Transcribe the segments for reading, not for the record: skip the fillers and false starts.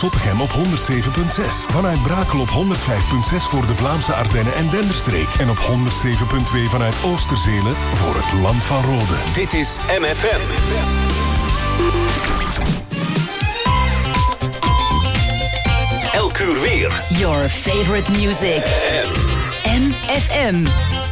Zottegem op 107.6. Vanuit Brakel op 105.6 voor de Vlaamse Ardennen en Denderstreek. En op 107.2 vanuit Oosterzelen voor het Land van Rode. Dit is MFM. Elk uur weer. Your favorite music. MFM.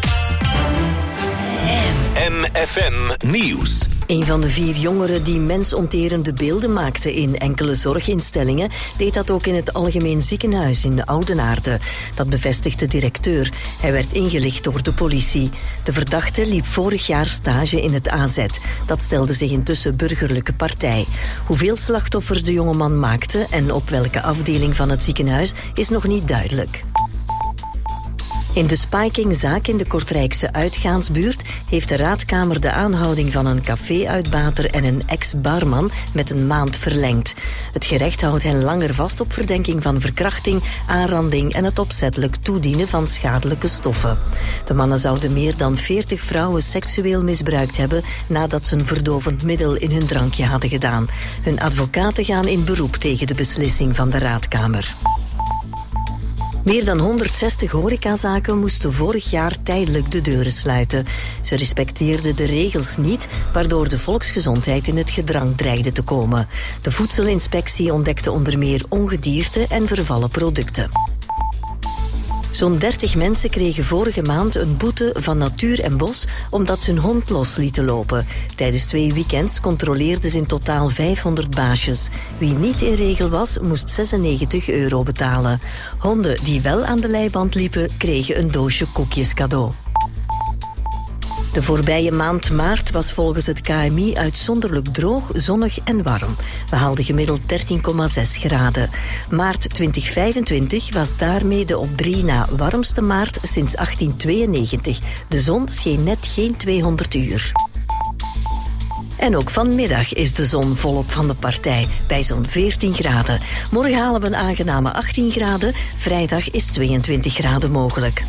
MFM Nieuws. Een van de 4 jongeren die mensonterende beelden maakte in enkele zorginstellingen deed dat ook in het Algemeen Ziekenhuis in Oudenaarde. Dat bevestigt de directeur. Hij werd ingelicht door de politie. De verdachte liep vorig jaar stage in het AZ. Dat stelde zich intussen burgerlijke partij. Hoeveel slachtoffers de jongeman maakte en op welke afdeling van het ziekenhuis is nog niet duidelijk. In de Spijkingzaak in de Kortrijkse uitgaansbuurt heeft de raadkamer de aanhouding van een café-uitbater en een ex-barman met een maand verlengd. Het gerecht houdt hen langer vast op verdenking van verkrachting, aanranding en het opzettelijk toedienen van schadelijke stoffen. De mannen zouden meer dan 40 vrouwen seksueel misbruikt hebben nadat ze een verdovend middel in hun drankje hadden gedaan. Hun advocaten gaan in beroep tegen de beslissing van de raadkamer. Meer dan 160 horecazaken moesten vorig jaar tijdelijk de deuren sluiten. Ze respecteerden de regels niet, waardoor de volksgezondheid in het gedrang dreigde te komen. De voedselinspectie ontdekte onder meer ongedierte en vervallen producten. Zo'n 30 mensen kregen vorige maand een boete van Natuur en Bos omdat ze hun hond los lieten lopen. Tijdens 2 weekends controleerden ze in totaal 500 baasjes. Wie niet in regel was, moest €96 betalen. Honden die wel aan de leiband liepen, kregen een doosje koekjes cadeau. De voorbije maand maart was volgens het KMI uitzonderlijk droog, zonnig en warm. We haalden gemiddeld 13,6 graden. Maart 2025 was daarmee de op 3 na warmste maart sinds 1892. De zon scheen net geen 200 uur. En ook vanmiddag is de zon volop van de partij, bij zo'n 14 graden. Morgen halen we een aangename 18 graden. Vrijdag is 22 graden mogelijk.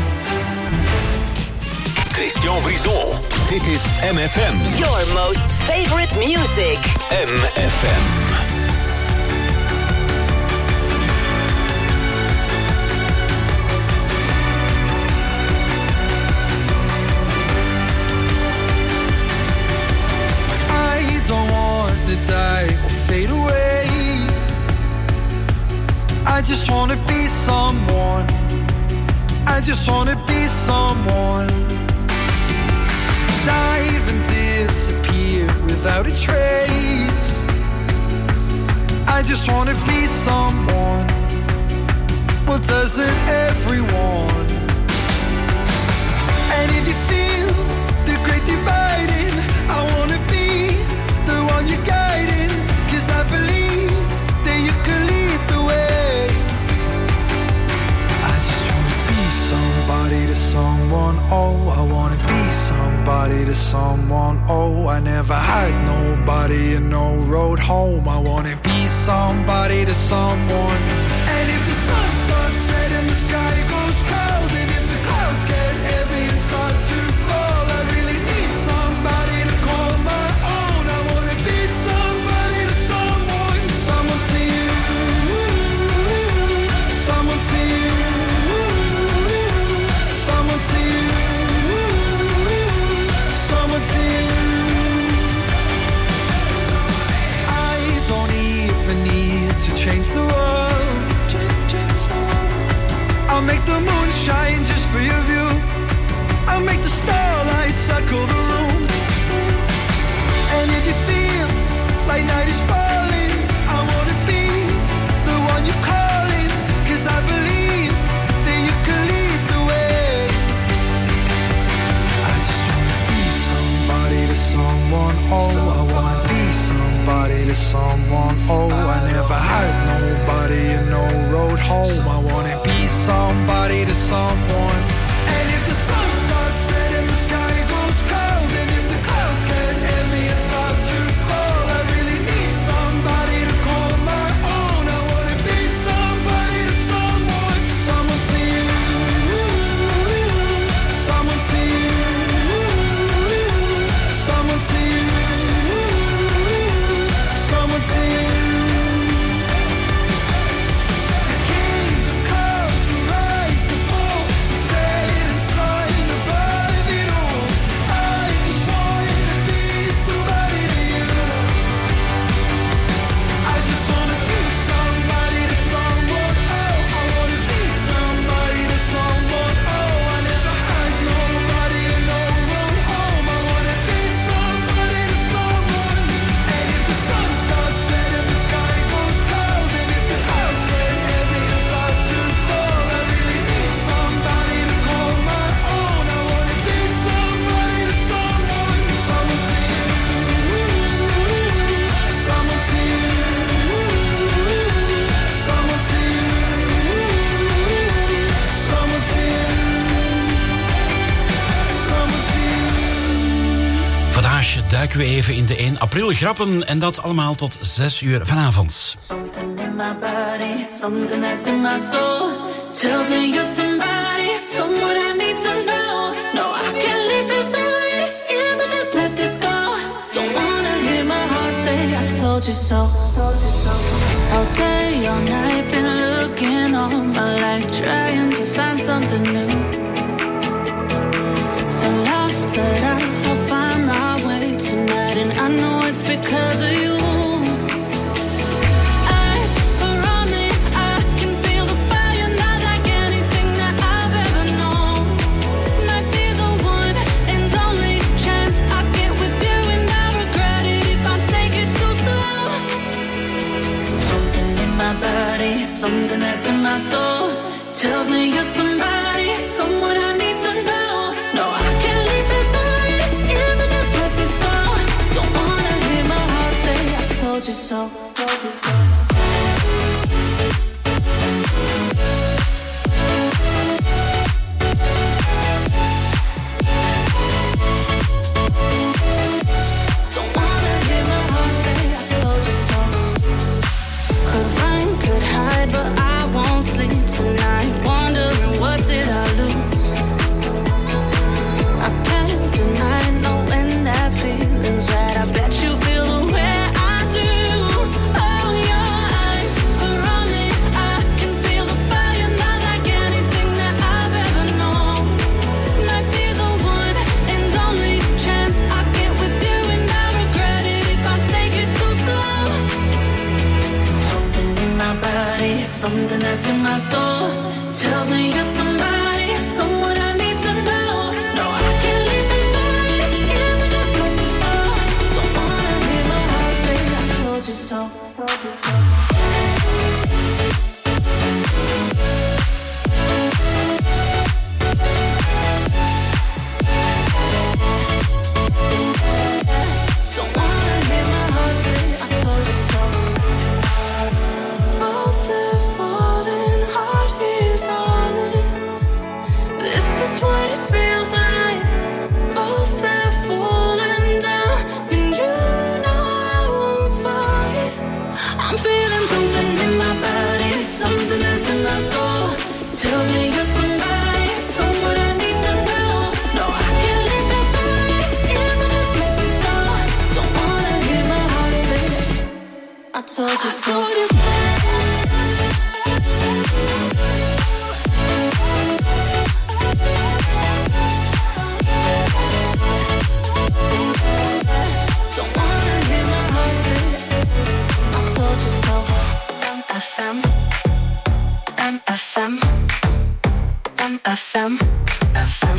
Christian Brison. Dit is MFM. Your most favorite music. MFM. I don't want to die or fade away. I just want to be someone. I just want to be someone. Dive and disappear without a trace. I just wanna be someone. Well, doesn't everyone? And if you feel the great dividing, I wanna be the one you're guiding. 'Cause I believe that you can lead the way. I just wanna be somebody to someone. Oh, I wanna be somebody to someone. Oh, I never had nobody and no road home. I wanna be somebody to someone. And if the sun starts setting, the sky goes cold, and if the clouds get heavy and start to fall, I really need somebody to call my own. I wanna be somebody to someone. Someone to you, someone to you, someone to you. I don't even need to change the world. I'll make the moon shine just for your view. I'll make the starlight circle the room. And if you feel like night is falling, I wanna be the one you're calling. 'Cause I believe that you can lead the way. I just wanna be somebody to someone. Oh, I wanna be somebody to someone. Oh, I never had nobody and no road home. I wanna be somebody to someone. And if the sun starts setting, the sky goes cold, and if the clouds get heavy and start to fall, I really need somebody to call my own. I wanna be somebody to someone. Someone to you, someone to you, someone to you, someone to you. duiken we even in de 1 april grappen. En dat allemaal tot 6 uur vanavond. Something in my body, something that's in my soul, tells me you're somebody, someone I need to know. No, I can't leave this already, if I just let this go. Don't wanna hear my heart say I told you so. All day, all night, been looking all my life, trying to find something new. So lost, but I'll find my way tonight, and I know it's because of you. Eyes around me, I can feel the fire, not like anything that I've ever known. Might be the one and only chance I get with you, and I regret it if I take it too slow. Something in my body, something that's in my soul, tells me you're somebody, someone I need to know. No, I can't leave this already, if I just let this go. Don't wanna hear my heart say I told you so. Don't wanna hear my heart say I told you so. Could run, could hide, but I won't sleep tonight, wondering what did I lose. I can't deny knowing that feeling's right. I bet you feel the way I do. Oh, your eyes around me, I can feel the fire, not like anything that I've ever known. Might be the one and only chance I get with you, and I regret it if I take it too slow. Something in my body, something that's in my soul, tells me you're somebody, someone I need to know. No, I can't leave this already, if I just let this go. Don't wanna hear my heart say I told you so. Don't wanna hear my heart say I told you so. Most live falling, heart is on it. This is what it feels like. Most live falling down, and you know I won't fight. I'm feeling something in my body, something that's in my soul, tells me you're somebody, someone I need to know. No, I can't leave this already, if I just let this go. Don't wanna hear my heart say I told you so. Don't wanna hear my heart say I told you so. MFM, MFM, MFM, FM.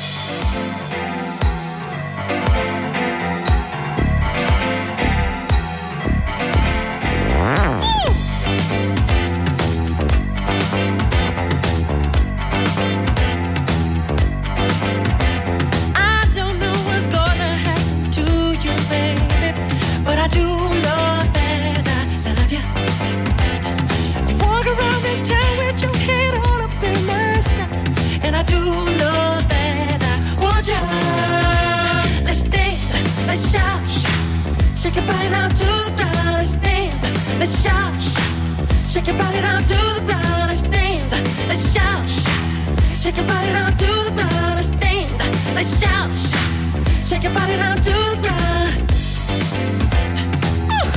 I don't know what's gonna happen to you, baby, but I do know that I love you. You walk around this town with your head all up in the sky, and I do know that I want you. Let's dance, let's shout, shake your body down to the ground. Let's dance, let's shout, shake your body down to the ground. Let's dance, let's shout, shake your body down to the ground. Let's dance, let's shout, shake your body down to the ground. Woo!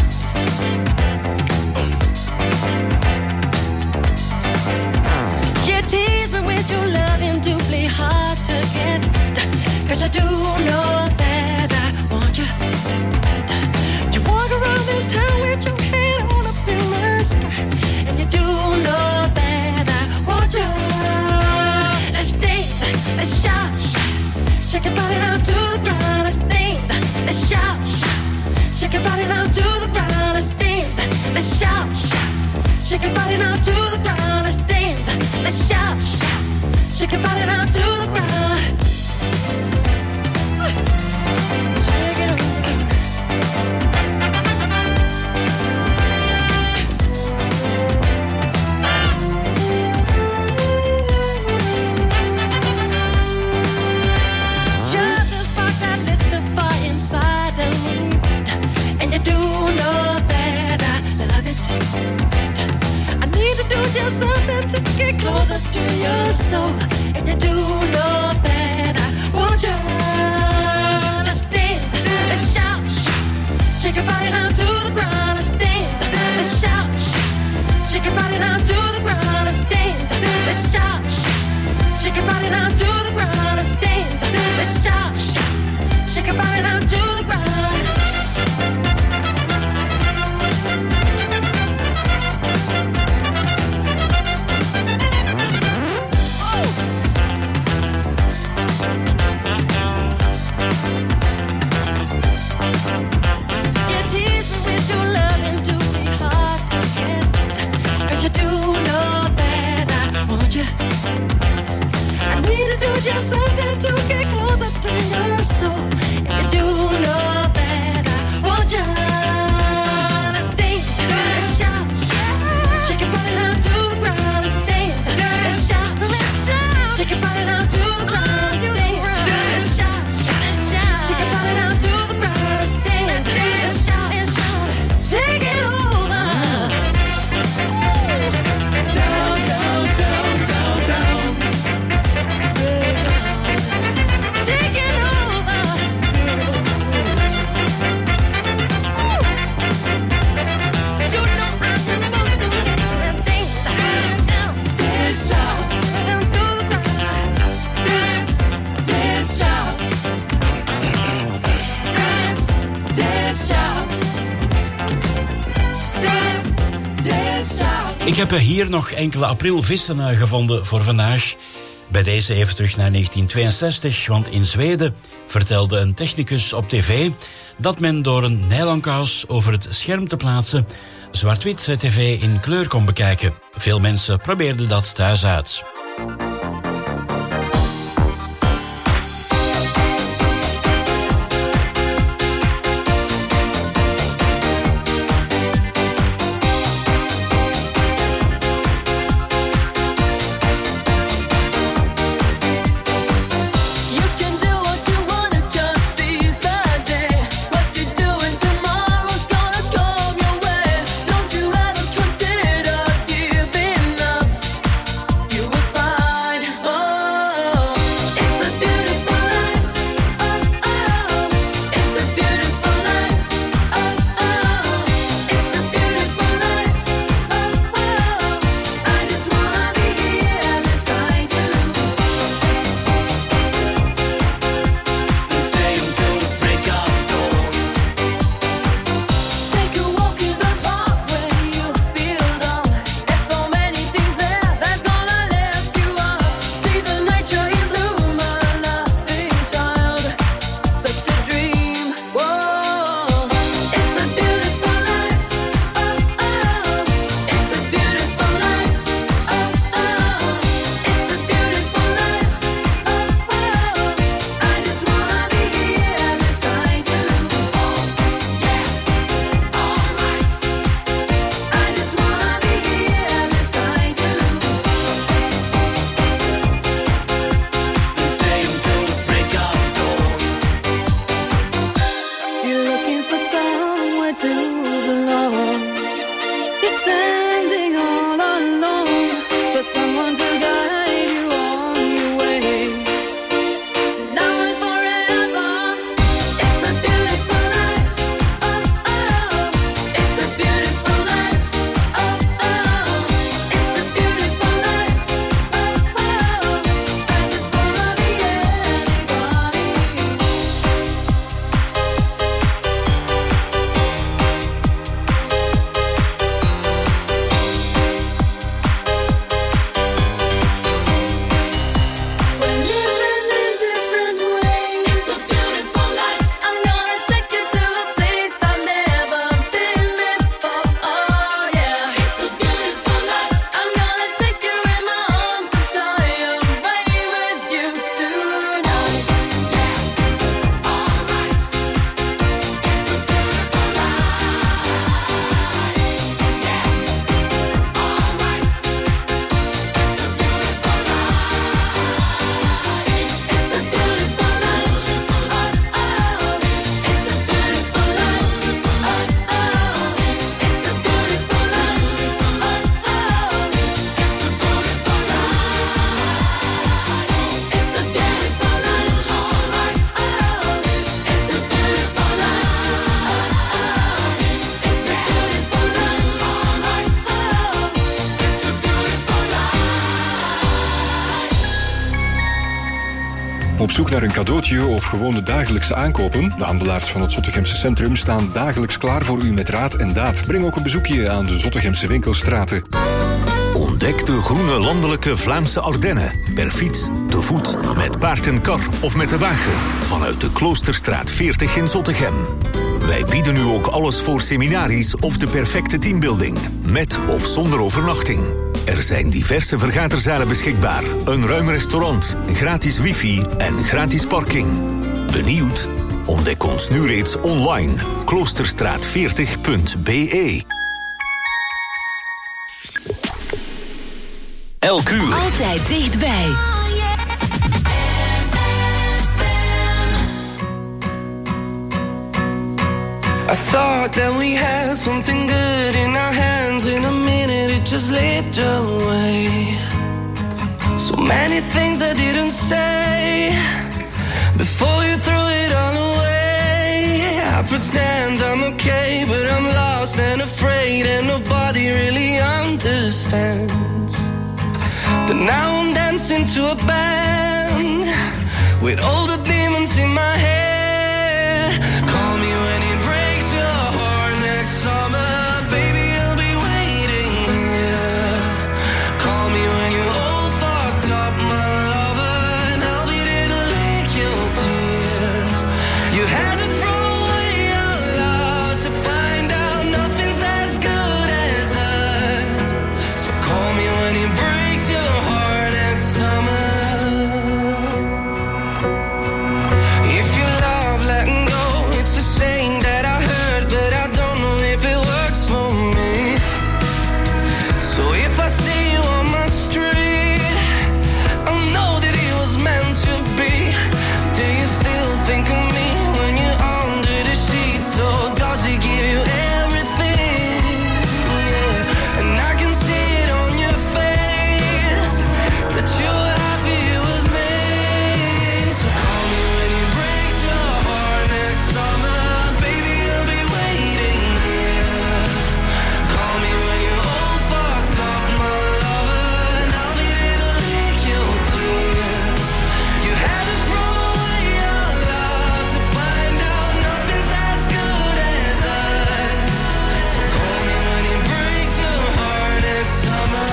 You tease me with your loving, doubly hard to get, 'cause I do know that I want you. You walk around this town with your head on up in the sky, and you do know that I want you. Let's dance, let's shout, shake your body down to the ground. Let's dance, let's shout, shake your body down to the ground. Let's dance, let's shout, shake your body down to the ground. Let's dance, let's shout, shake your body down to the ground. Shake it up. Just the spark that lit the fire inside of just something to get closer to your soul. And you do know that I want you. Let's dance, let's shout, shake your body down to the ground. Let's dance, let's shout, shake your body down to the ground. Let's dance, let's shout, shake your body down to the ground. Let's dance, let's shout, shake your body down to the ground. Just something to get closer to your soul. And you do know that I want you. Let's dance, let's shout, shake your body down to the ground. Let's dance, let's shout, shake your body down to the ground. Let's shout, shake your body down to the ground. Let's dance, let's shout, take it over. Down, down, down, down, down. Ik heb hier nog enkele aprilvissen gevonden voor vandaag. Bij deze even terug naar 1962, want in Zweden vertelde een technicus op tv dat men door een nylonkaus over het scherm te plaatsen zwart-wit tv in kleur kon bekijken. Veel mensen probeerden dat thuis uit. You were fine. Op zoek naar een cadeautje of gewoon de dagelijkse aankopen? De handelaars van het Zottegemse centrum staan dagelijks klaar voor u met raad en daad. Breng ook een bezoekje aan de Zottegemse winkelstraten. Ontdek de groene landelijke Vlaamse Ardennen. Per fiets, te voet, met paard en kar of met de wagen. Vanuit de Kloosterstraat 40 in Zottegem. Wij bieden u ook alles voor seminaries of de perfecte teambuilding. Met of zonder overnachting. Er zijn diverse vergaderzalen beschikbaar. Een ruim restaurant, gratis wifi en gratis parking. Benieuwd? Ontdek ons nu reeds online. Kloosterstraat40.be. Elk uur. Altijd dichtbij. I thought that we had something good in our hands. In a minute it just slipped away. So many things I didn't say before you threw it all away. I pretend I'm okay, but I'm lost and afraid, and nobody really understands. But now I'm dancing to a band with all the demons in my head. Call me when it breaks your heart next summer, baby, I'll be waiting here. Call me when you're all fucked up, my lover, and I'll be there to lick your tears. You had to throw away your love to find out nothing's as good as us. So call me when it breaks your heart next summer. If you love letting go, it's a saying that I heard, but I don't know if it works for me. So if I see you on my street, I'll know that it was meant to be. Do you still think of me when you're under the sheets? So does it give you everything? Yeah. And I can see it on your face that you're happy with me. So call me when it breaks your heart next summer, baby, I'll be waiting here. Call me when you're all fucked up, my lover, and I'll be there to lick your tears. You had to throw away your love to find out nothing's as good as us. So call me when it breaks your heart next summer.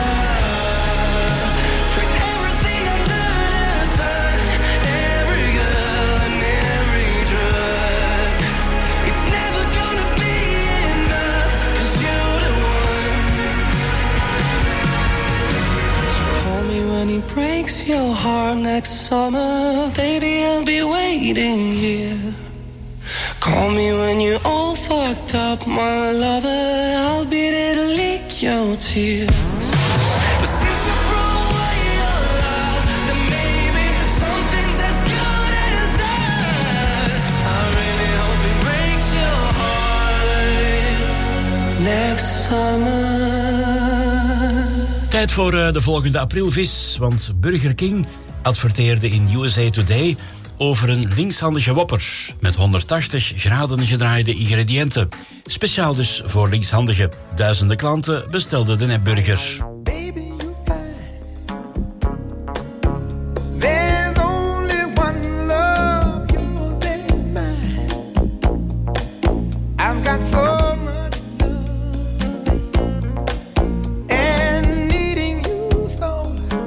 Put everything under the sun, every girl and every drug. It's never gonna be enough, 'cause you're the one. So call me when it breaks your heart next summer, baby, I'll be waiting here. Call me when you're all fucked up, my lover, I'll be there to lick your tears. But since you throw away your love, then maybe something's as good as us. I really hope it breaks your heart next summer. Tijd voor de volgende aprilvis, want Burger King adverteerde in USA Today over een linkshandige Whopper met 180 graden gedraaide ingrediënten. Speciaal dus voor linkshandigen. Duizenden klanten bestelden de nepburger. There's only one love, yours and mine. I've got so much love and needing you so.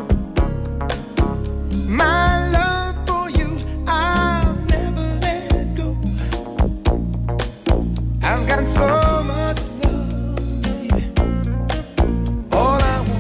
My love for you, I'll never let go. I've got so much love, baby. All I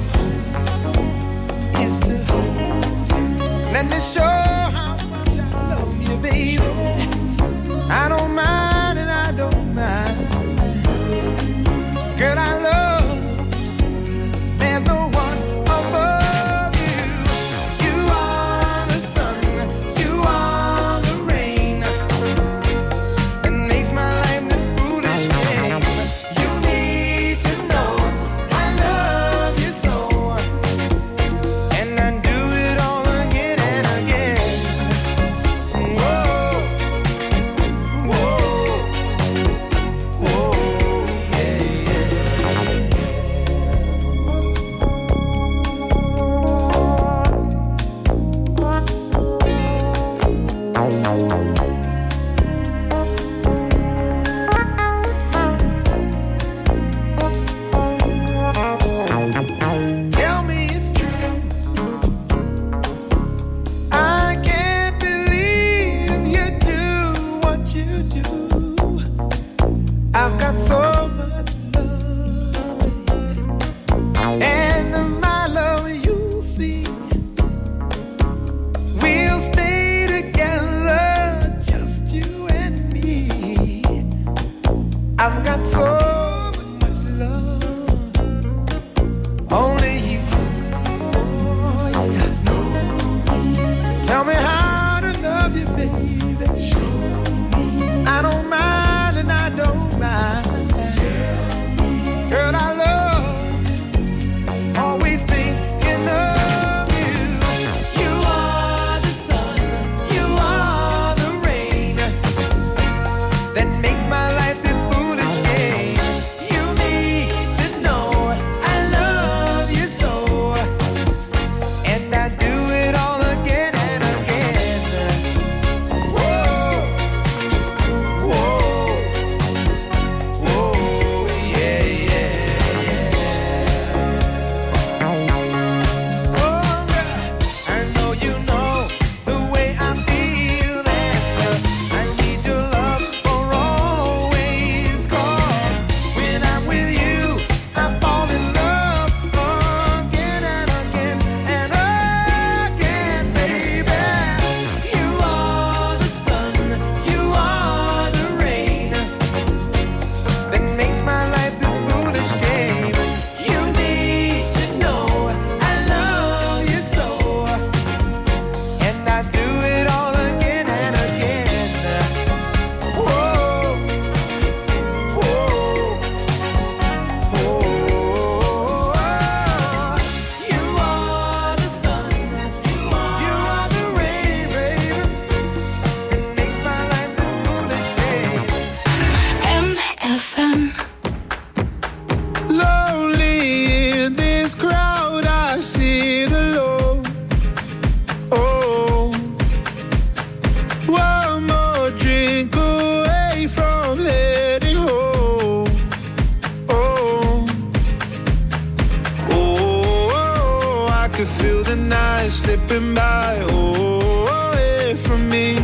could feel the night slipping by, away from me.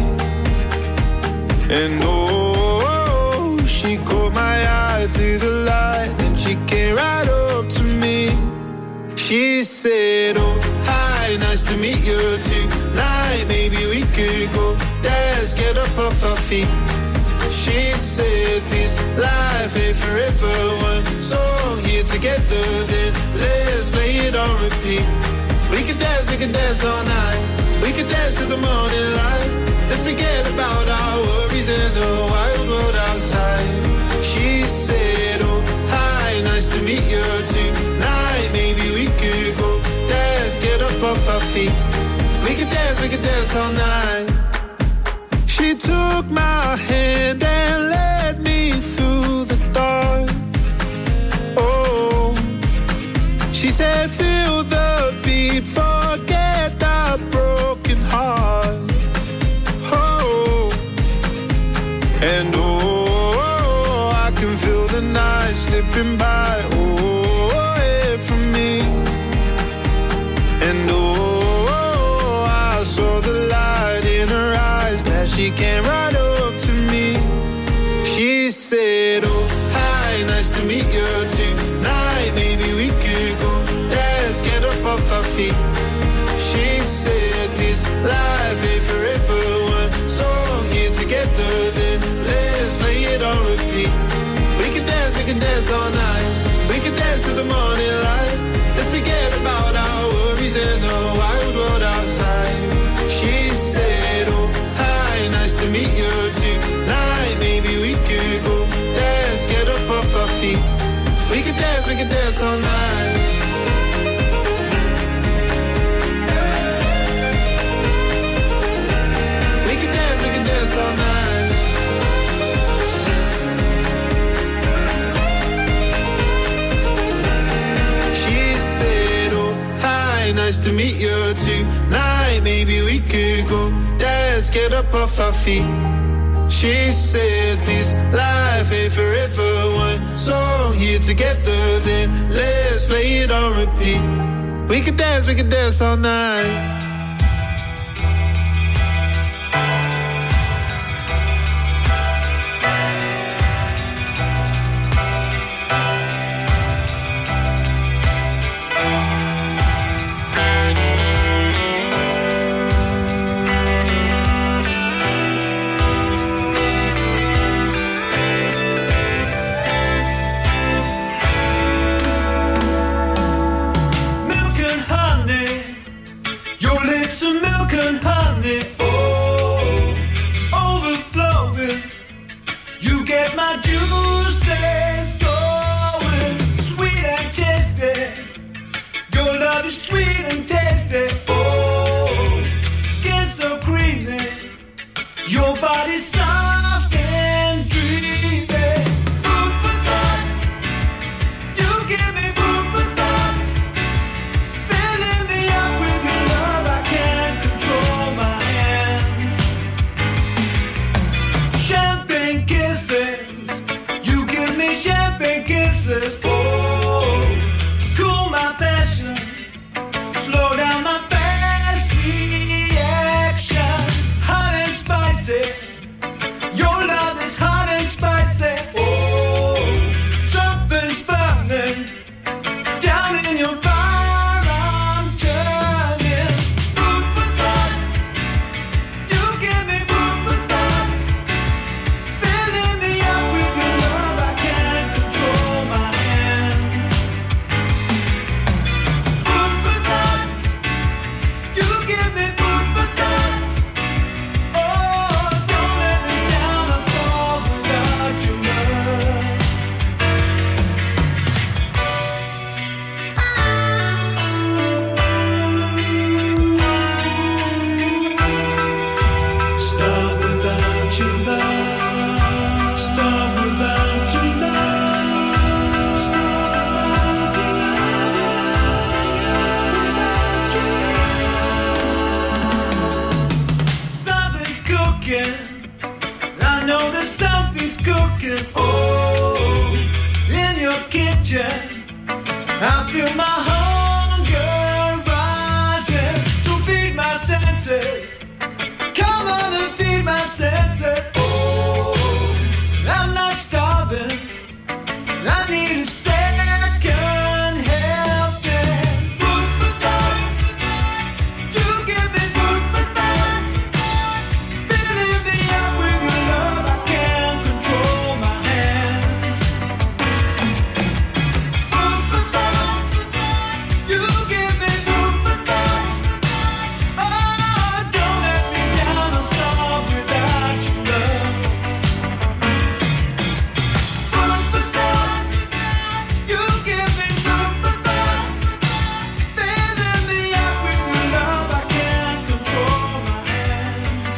And oh, she caught my eye through the light, and she came right up to me. She said, oh, hi, nice to meet you tonight. Maybe we could go dance, get up off our feet. She said this life ain't forever, one song here together, then let's play it on repeat. We can dance all night. We can dance till the morning light. Let's forget about our worries and the wild world outside. She said, oh, hi, nice to meet you tonight. Maybe we could go dance, get up off our feet. We can dance all night. She took my hand and led me through the dark. Oh, she said, feel the beat, forget our broken heart. Oh, and oh, I can feel the night slipping by, away from me. And oh, I saw the light in her eyes, glad she came right up to me. She said, oh, hi, nice to meet you tonight. Maybe we could go dance, get up off our feet. She said this life ain't forever, one song here together, then let's play it on repeat. We can dance all night. We can dance till the morning light. Let's forget about our worries and the wild world outside. She said, oh, hi, nice to meet you tonight. Maybe we could go dance, get up off our feet. We can dance all night. We can dance all night. She said, oh, hi, nice to meet you tonight. Maybe we could go dance, get up off our feet. She said this life ain't forever, one song here together, then let's play it on repeat. We can dance all night. I feel my hunger rise. senses. Come on and feed my senses. Oh, I'm not starving. I need a second helping. Food for thought. You give me food for thought. Filling me up with your love. I can't control my hands. Food for thought. You give me food for thought. Oh, don't let me down. I'll starve without your love. Food for thought. You give me food for thought. Filling me up with your love. I can't control my hands.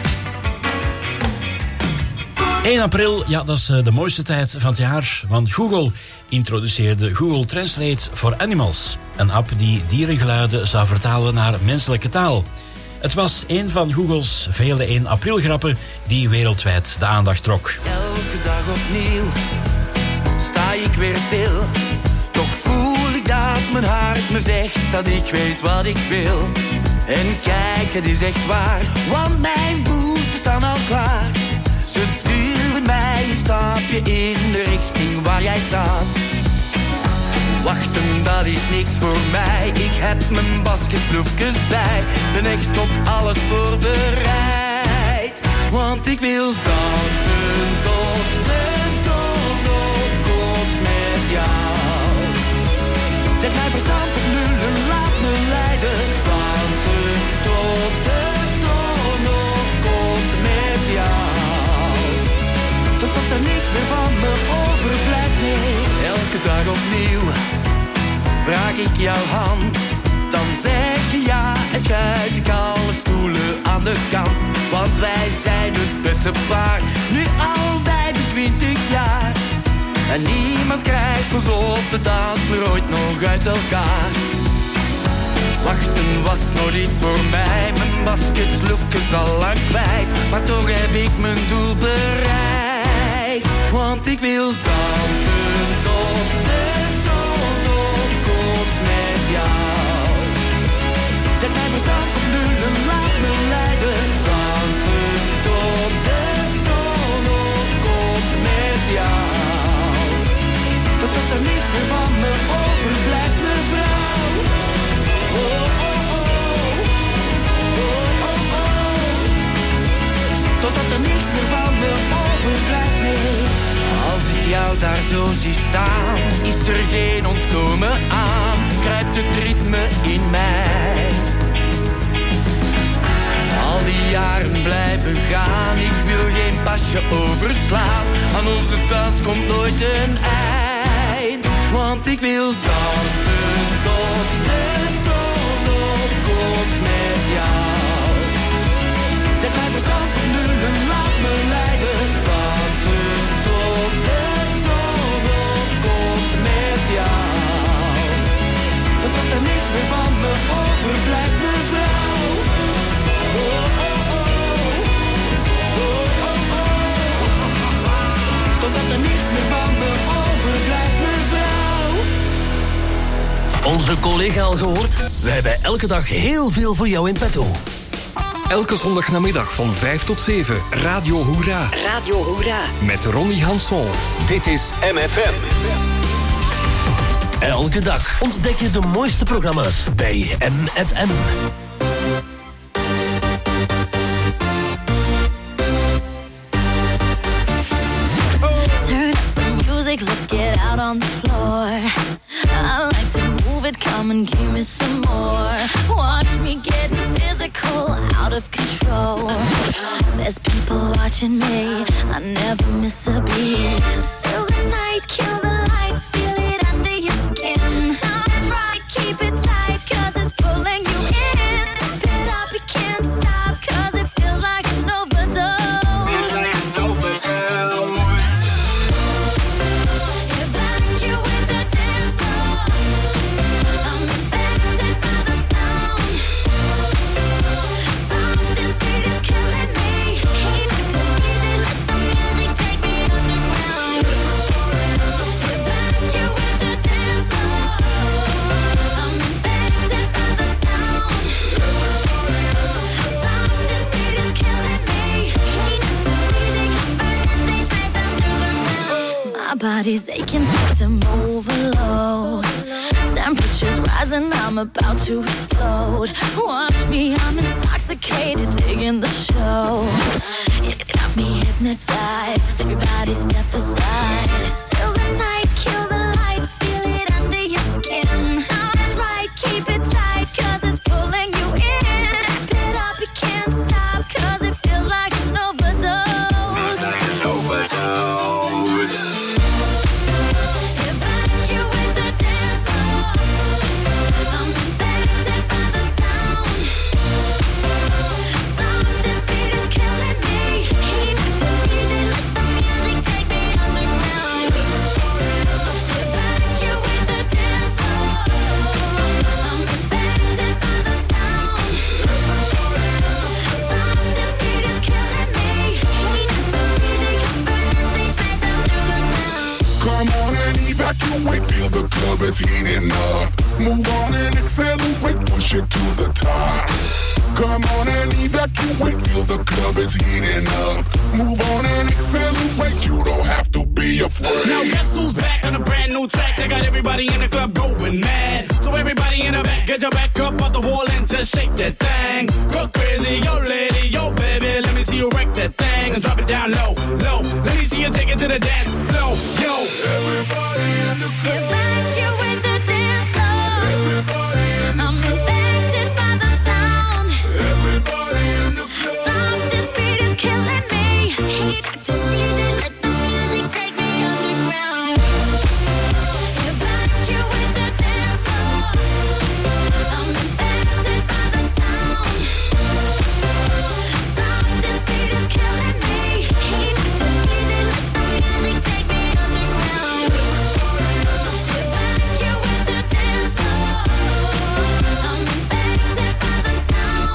1 april, ja, dat is de mooiste tijd van het jaar, want Google introduceerde Google Translate for Animals. Een app die dierengeluiden zou vertalen naar menselijke taal. Het was een van Googles vele 1 april grappen die wereldwijd de aandacht trok. Elke dag opnieuw sta ik weer stil. Toch voel ik dat mijn hart me zegt dat ik weet wat ik wil. En kijk, het is echt waar, want mijn voeten staan al klaar. Ze duwen mij een stapje in de richting waar jij staat. Wachten, dat is niks voor mij. Ik heb mijn basketbloefjes bij. Ben echt op alles voorbereid. Want ik wil dansen tot de zon opkomt met jou. Zet mijn verstand op nul en laat me leiden. Dansen tot de zon opkomt met jou. Totdat er niks meer van me overblijft, nee. Elke dag opnieuw vraag ik jouw hand. Dan zeg je ja en schuif ik alle stoelen aan de kant. Want wij zijn het beste paar, nu al 25 jaar. En niemand krijgt ons op de dansvloer ooit nog uit elkaar. Wachten was nooit iets voor mij. Mijn basketloefjes al lang kwijt. Maar toch heb ik mijn doel bereikt. Want ik wil dansen tot de zon opkomt met jou. Zet mijn verstand op nul en laat me leiden. Dansen tot de zon opkomt met jou. Totdat er niks meer van me overblijft, mevrouw. Oh, oh, oh. Oh, oh, oh. Totdat er niks meer van me overblijft, nee. Als ik jou daar zo zie staan, is er geen ontkomen aan. Kruipt het ritme in mij. Al die jaren blijven gaan, ik wil geen pasje overslaan. Aan onze dans komt nooit een eind. Want ik wil dansen tot de zon opkomt met jou. Zet mijn verstand op nul en laat me leiden. Dansen tot de zon opkomt met jou. Totdat er niks meer van me overblijft, mevrouw. Oh, oh, oh. Oh, oh, oh. Totdat er niks meer van me overblijft, mevrouw. Onze collega al gehoord? Wij hebben elke dag heel veel voor jou in petto. Elke zondagnamiddag van 5 tot 7, Radio Hoera. Radio Hoera. Met Ronnie Hanson. Dit is MFM. Elke dag ontdek je de mooiste programma's bij MFM. Turn up the music, let's get out on the floor. I like to move it, come and give me some more. Watch me getting physical, out of control. There's people watching me, I never miss a beat. Still the night, kill the lights, feel it under your skin. That's right, keep it tight, cause it's pulling you in. Pump it up, you can't stop, cause it feels like an overdose. Evacuate the dance floor. I'm infected by the sound. Stop, this beat is killing me. Hey, Mr. DJ, let the music take me underground. body's aching, system overload. Temperatures rising, I'm about to explode. Watch me, I'm intoxicated, digging the show. It's got me hypnotized. Everybody step aside. Still the night, kill the lights, feel it under your skin. That's right, keep it tight, cause it's pulling you in. Wrap it up, you can't stop, cause it feels like an overdose. Feels like an overdose. Evacuate the dance floor. I'm infected by the sound. Stop, this beat is killing me. Heat to DJ, let the music take me underground. Evacuate the dance floor. I'm infected by the sound. Stop, this beat is killing me. Heat to DJ, I'm burning things right down to the ground. Come on and evacuate, feel the club is heating up. Move on and accelerate, push it to the top. Come on and evacuate, feel the club is heating up. Move on and accelerate, you don't have to be afraid. Now guess who's back on a brand new track? They got everybody in the club going mad. So everybody in the back, get your back up off the wall and just shake that thing. Go crazy, yo lady, yo baby, let me see you wreck that thing and drop it down low, low. Let me see you take it to the dance floor, yo. Everybody in the club. Evacuate the dance floor. Everybody in the I'm club. infected by the sound. Everybody in the club. Stop, this beat is killing me. Heat to DJ, let the music take me underground. Evacuate the dance floor. I'm infected by the sound. Stop, this beat is killing me. Heat to DJ, let the music take me underground. Evacuate the dance floor. I'm infected by the sound.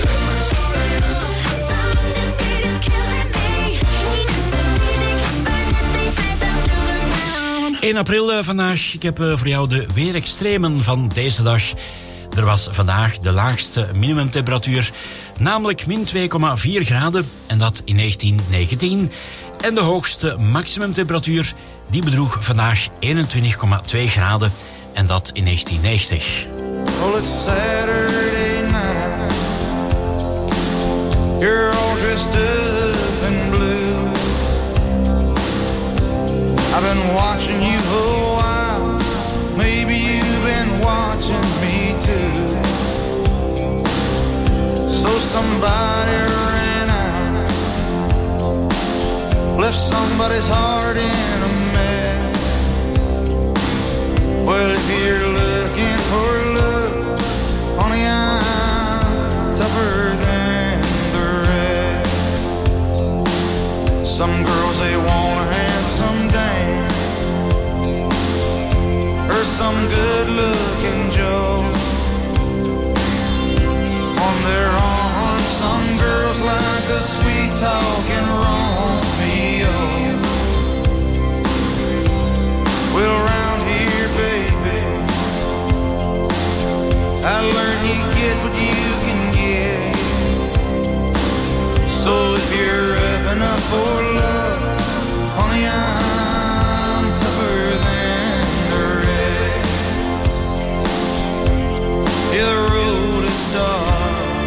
Stop, this beat is killing me. Heat to DJ, I'm burning things right down to the ground. 1 april vandaag. Ik heb voor jou de weerextremen van deze dag. Er was vandaag de laagste minimumtemperatuur, namelijk min 2,4 graden, en dat in 1919. En de hoogste maximumtemperatuur, die bedroeg vandaag 21,2 graden, en dat in 1990. Well, it's Saturday night. You're all dressed up in blue. I've been watching you for a while. Maybe you've been watching me too. So somebody ran out, left somebody's heart in a mess. Well, if you're looking for love, honey, I'm tougher than the rest. Some girls, they want a handsome dame, or some good-looking Joe. On their arm, some girls like a sweet-talking Romeo. Well, around here, baby, I learned you get what you can get. So if you're up enough for love, honey, I'm tougher than the rest. Yeah, the road is dark,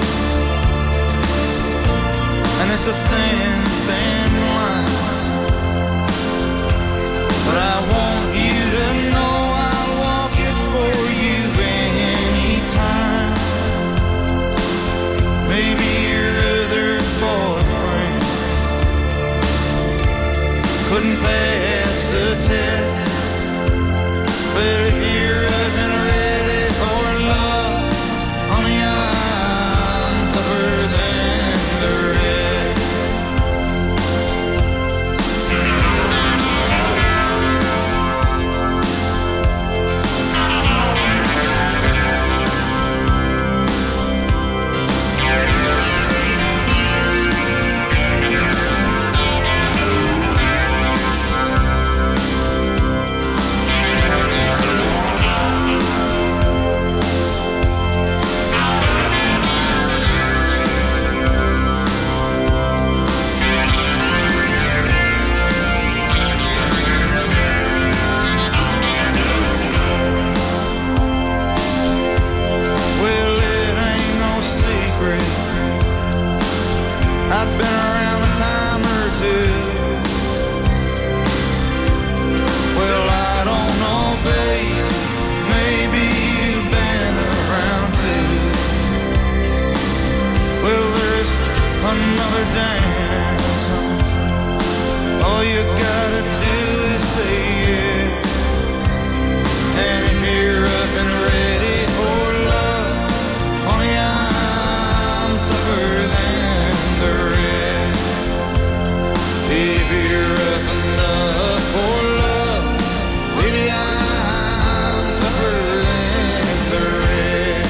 and it's a thin, thin line, but I want you to dance. All you gotta do is say yeah. And if you're rough and ready for love, honey, I'm tougher than the rest. If you're rough enough for love, baby, I'm tougher than the rest.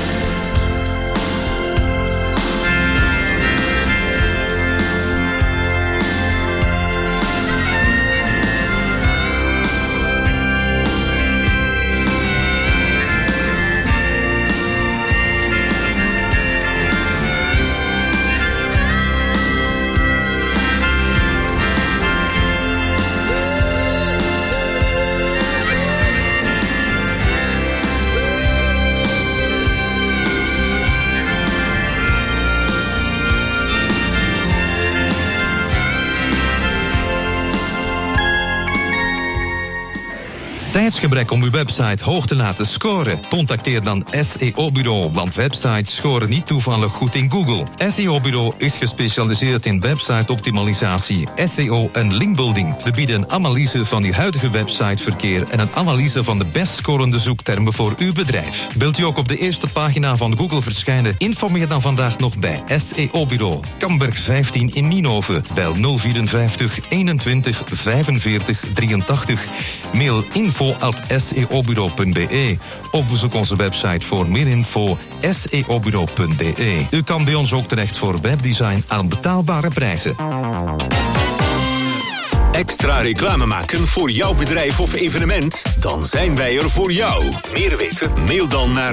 Tijdsgebrek om uw website hoog te laten scoren? Contacteer dan SEO-bureau, want websites scoren niet toevallig goed in Google. SEO-bureau is gespecialiseerd in website-optimalisatie, SEO en linkbuilding. We bieden een analyse van uw huidige websiteverkeer en een analyse van de best scorende zoektermen voor uw bedrijf. Wilt u ook op de eerste pagina van Google verschijnen? Informeer dan vandaag nog bij SEO-bureau. Kamberg 15 in Nienhoven. Bel 054 21 45 83. Mail info@seobureau.be. Of bezoek onze website voor meer info seobureau.be. U kan bij ons ook terecht voor webdesign aan betaalbare prijzen. Extra reclame maken voor jouw bedrijf of evenement? Dan zijn wij er voor jou. Meer weten? Mail dan naar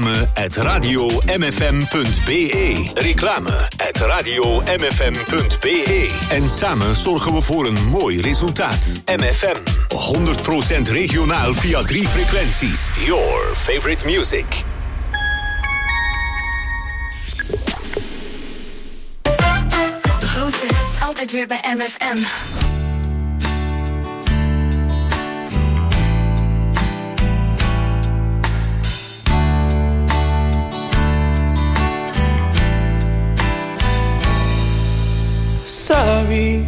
reclame@radiomfm.be. Reclame@radiomfm.be. En samen zorgen we voor een mooi resultaat. MFM. 100% regionaal via 3 frequenties. Your favorite music. De grootste hits altijd weer bij MFM. Sorry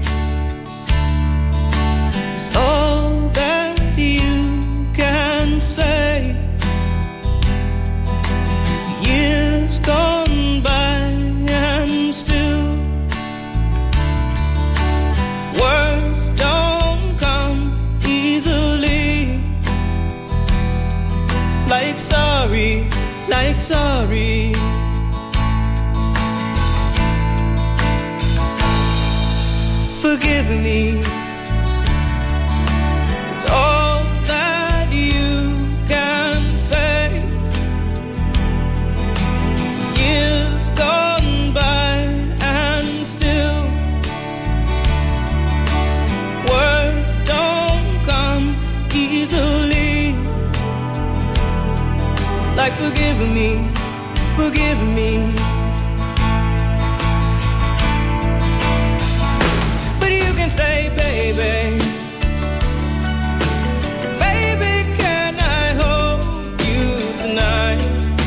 is all that you can say. Years gone by and still words don't come easily. Like sorry, like sorry. Forgive me. It's all that you can say. Years gone by and still words don't come easily. Like forgive me, forgive me. Say, baby, baby, can I hold you tonight?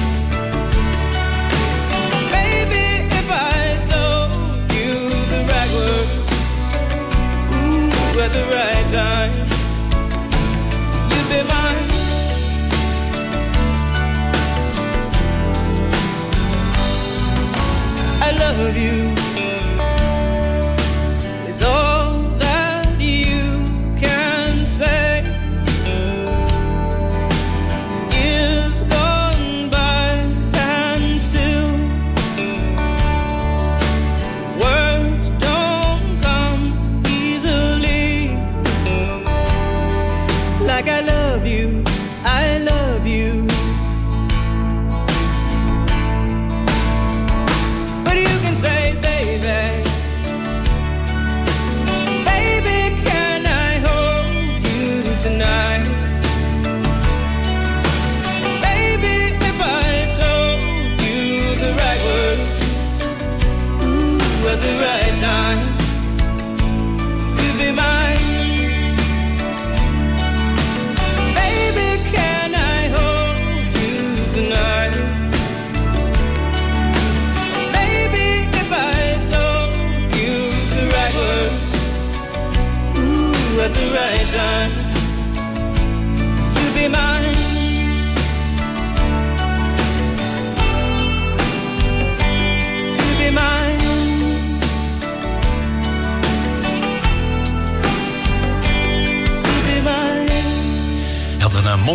Baby, if I told you the right words, ooh, at the right time, you'd be mine. I love you. It's all you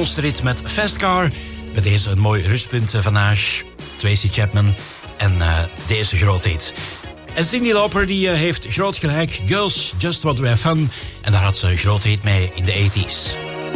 monsterhit met Fast Car. Bij deze een mooi rustpunt vandaag. Tracy Chapman en deze grote hit. En Cyndi Lauper die heeft groot gelijk. Girls Just Want To Have Fun. En daar had ze een grote hit mee in de 80s.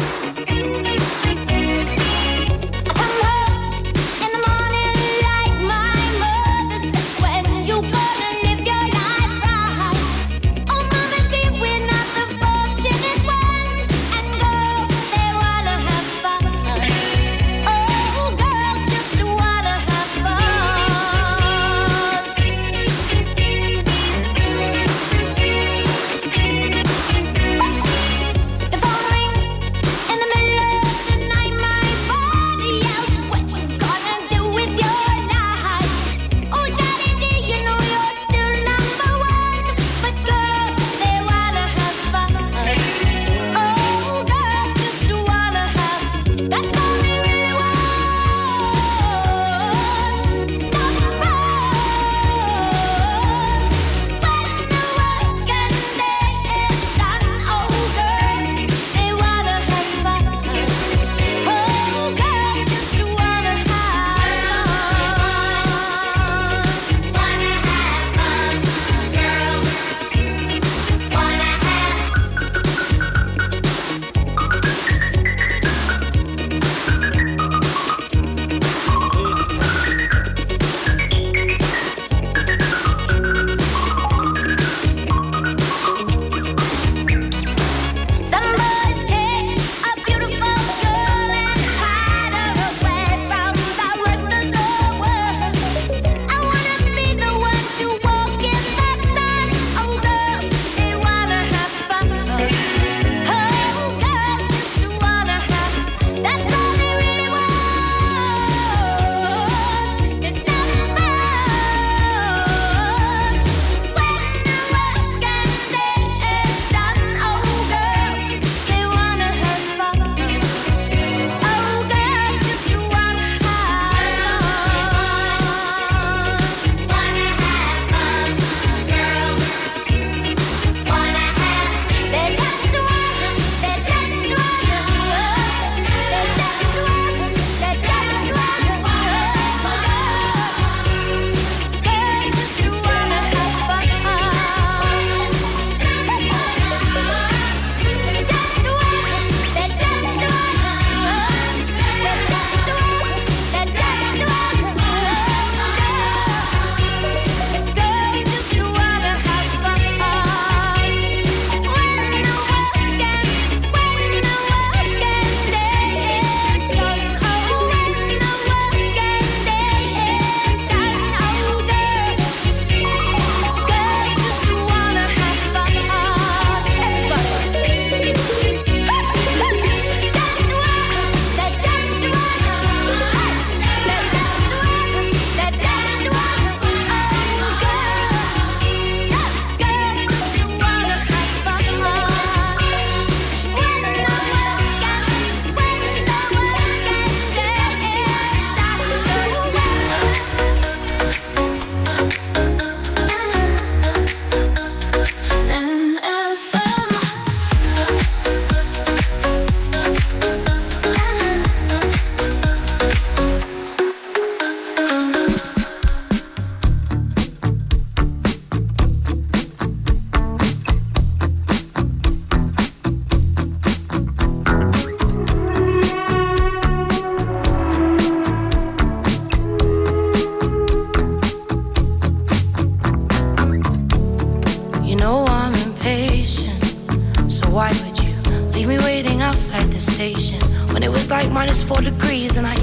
-4 degrees, and I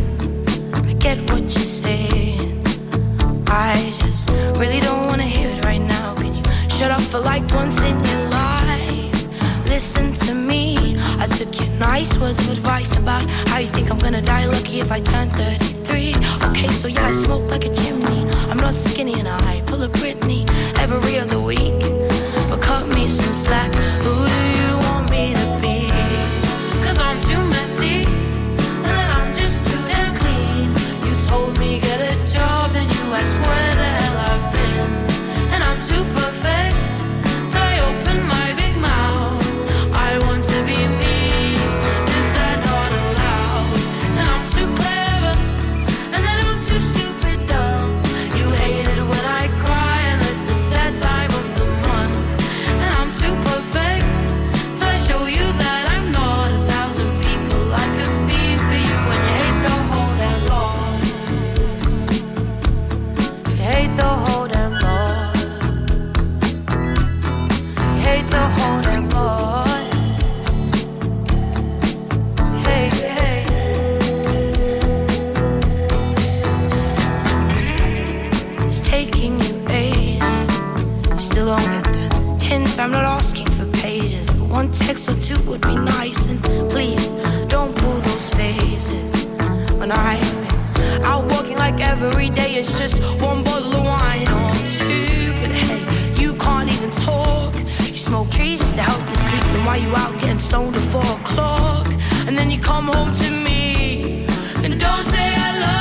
get what you're saying. I just really don't wanna hear it right now. Can you shut up for like once in your life? Listen to me. I took your nice words of advice about how you think I'm gonna die lucky if I turn 33. Okay, so yeah, I smoke like a chimney. I'm not skinny and I pull a Britney every other week. But cut me some slack. Who do you want me to be? 'Cause I'm too messy, and then I'm just too damn clean. You told me get a job and you asked where the hell I've been. And I'm too perfect, so I open my big mouth. I want to be me, is that not allowed? every day is just one bottle of wine or two. But hey, you can't even talk. You smoke trees just to help you sleep. And while you out getting stoned at 4 o'clock, and then you come home to me and don't say hello.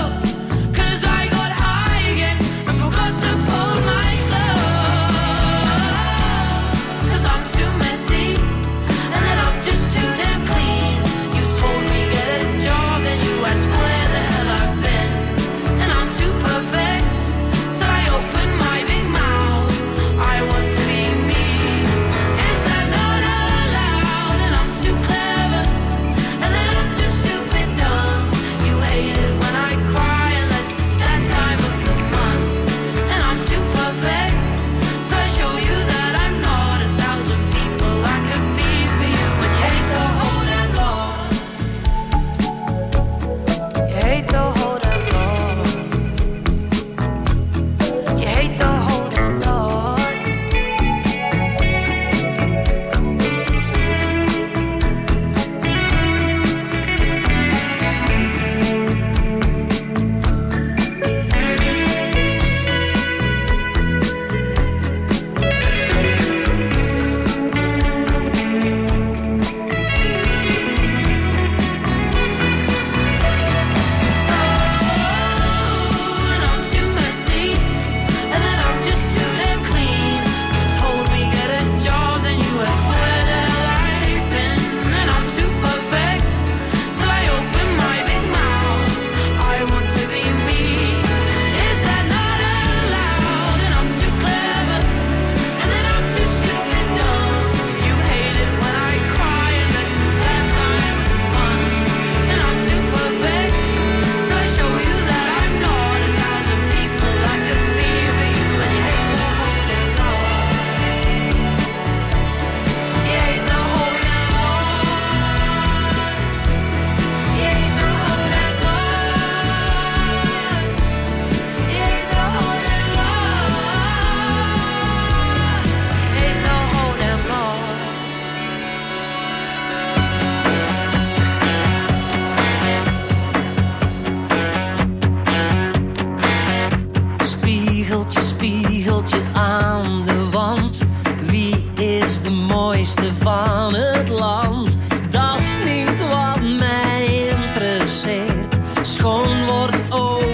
Van het land, dat is niet wat mij interesseert. Schoon wordt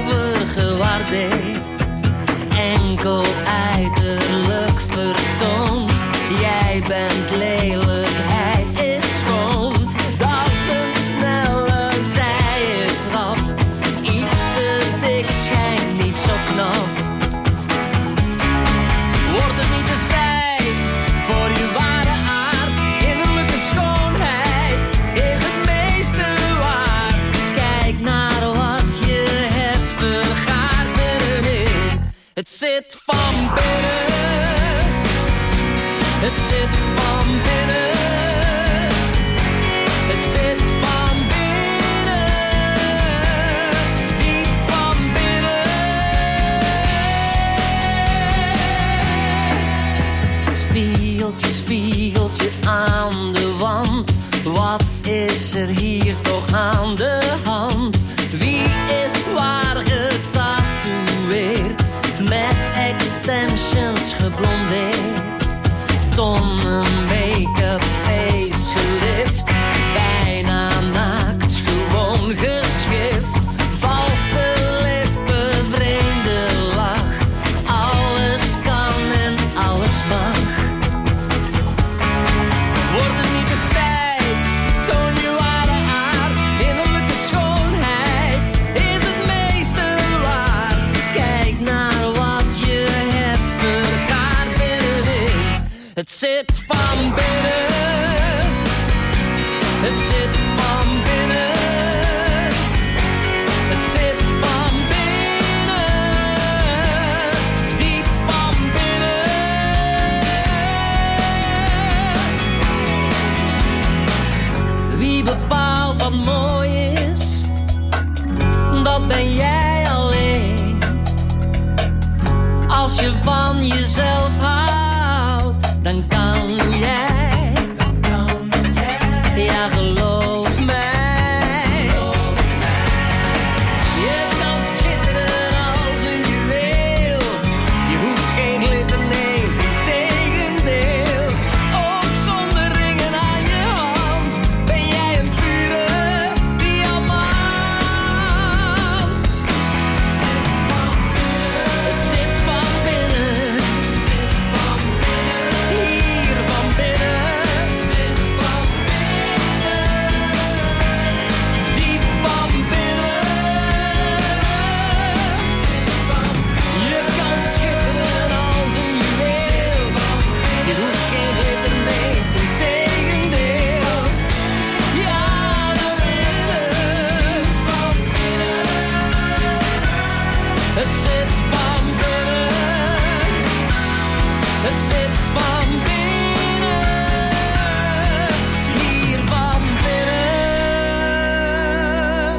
overgewaardeerd, enkel uiterlijk vertoon. Jij bent lelijk, hij is schoon. Dat is een snelle, zij is rap. Iets te dik schijnt niet zo knap. Wordt het niet eens tijd voor je ware het zit van binnen, het zit van binnen, het zit van binnen, diep van binnen. Spiegeltje, spiegeltje aan de wand, wat is er hier toch aan de hand? Wie is waar getatoeëerd? Met extensions geblondeerd, tonnen make-up, face gelift, bijna naakt, gewoon geschift, valse lippen, vreemde lach, alles kan en alles mag. Wordt het niet eens tijd, toon je ware aard, innerlijke schoonheid is het meeste waard. Kijk naar het zit van binnen, het zit van binnen, het zit van binnen, diep van binnen. Wie bepaalt wat mooi is, dat ben jij alleen. Als je van jezelf houdt, dan kan jij, ja geloof mij, je kan schitteren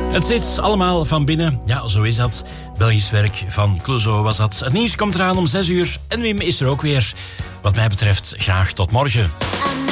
Het zit allemaal van binnen. Ja, zo is dat. Belgisch werk van Clouseau was dat. Het nieuws komt eraan om 6 uur. En Wim is er ook weer. Wat mij betreft, graag tot morgen.